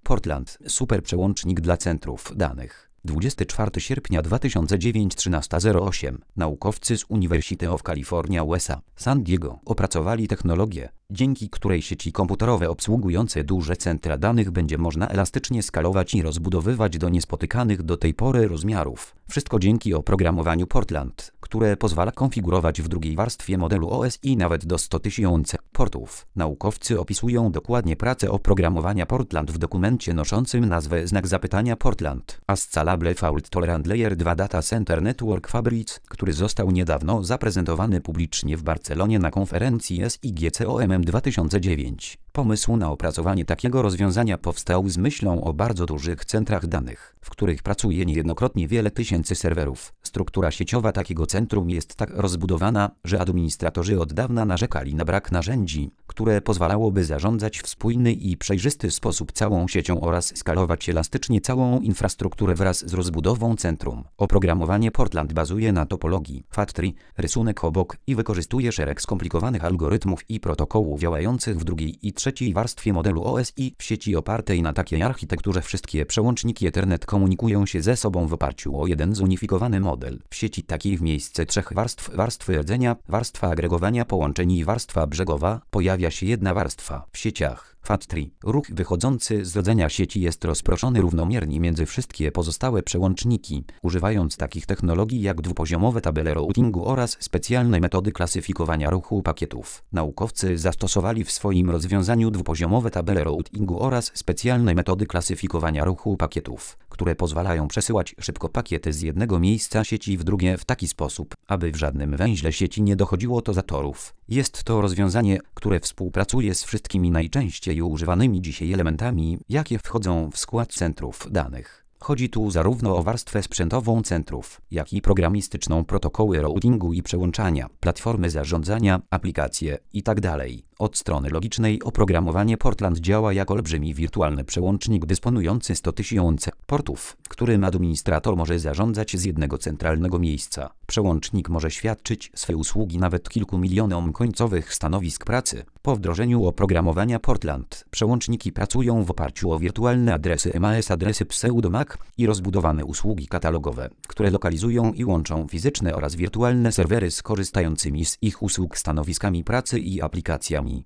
Portland, superprzełącznik dla centrów danych. 24 sierpnia 2009 13:08. Naukowcy z University of California USA, San Diego opracowali technologię, dzięki której sieci komputerowe obsługujące duże centra danych będzie można elastycznie skalować i rozbudowywać do niespotykanych do tej pory rozmiarów. Wszystko dzięki oprogramowaniu Portland, które pozwala konfigurować w drugiej warstwie modelu OSI nawet do 100 000 portów. Naukowcy opisują dokładnie pracę oprogramowania Portland w dokumencie noszącym nazwę Portland, a Scalable Fault Tolerant Layer 2 Data Center Network Fabrics, który został niedawno zaprezentowany publicznie w Barcelonie na konferencji SIGCOMM 2009. Pomysł na opracowanie takiego rozwiązania powstał z myślą o bardzo dużych centrach danych, w których pracuje niejednokrotnie wiele tysięcy serwerów. Struktura sieciowa takiego centrum jest tak rozbudowana, że administratorzy od dawna narzekali na brak narzędzi, które pozwalałoby zarządzać w spójny i przejrzysty sposób całą siecią oraz skalować elastycznie całą infrastrukturę wraz z rozbudową centrum. Oprogramowanie Portland bazuje na topologii FAT3, rysunek obok, i wykorzystuje szereg skomplikowanych algorytmów i protokołów działających w drugiej i trzeciej warstwie modelu OSI w sieci opartej na takiej architekturze. Wszystkie przełączniki Ethernet komunikują się ze sobą w oparciu o jeden zunifikowany model. W sieci takiej w miejsce trzech warstw, warstwy rdzenia, warstwa agregowania połączeń i warstwa brzegowa, pojawia się jedna warstwa. W sieciach FAT3 ruch wychodzący z rdzenia sieci jest rozproszony równomiernie między wszystkie pozostałe przełączniki, używając takich technologii jak dwupoziomowe tabele routingu oraz specjalne metody klasyfikowania ruchu pakietów. Naukowcy zastosowali w swoim rozwiązaniu dwupoziomowe tabele routingu oraz specjalne metody klasyfikowania ruchu pakietów, które pozwalają przesyłać szybko pakiety z jednego miejsca sieci w drugie w taki sposób, aby w żadnym węźle sieci nie dochodziło do zatorów. Jest to rozwiązanie, które współpracuje z wszystkimi najczęściej używanymi dzisiaj elementami, jakie wchodzą w skład centrów danych. Chodzi tu zarówno o warstwę sprzętową centrów, jak i programistyczną, protokoły routingu i przełączania, platformy zarządzania, aplikacje itd. Od strony logicznej oprogramowanie Portland działa jak olbrzymi wirtualny przełącznik dysponujący 100 000 portów, którym administrator może zarządzać z jednego centralnego miejsca. Przełącznik może świadczyć swe usługi nawet kilku milionom końcowych stanowisk pracy. Po wdrożeniu oprogramowania Portland, przełączniki pracują w oparciu o wirtualne adresy MAC, adresy pseudo-MAC i rozbudowane usługi katalogowe, które lokalizują i łączą fizyczne oraz wirtualne serwery z korzystającymi z ich usług stanowiskami pracy i aplikacjami.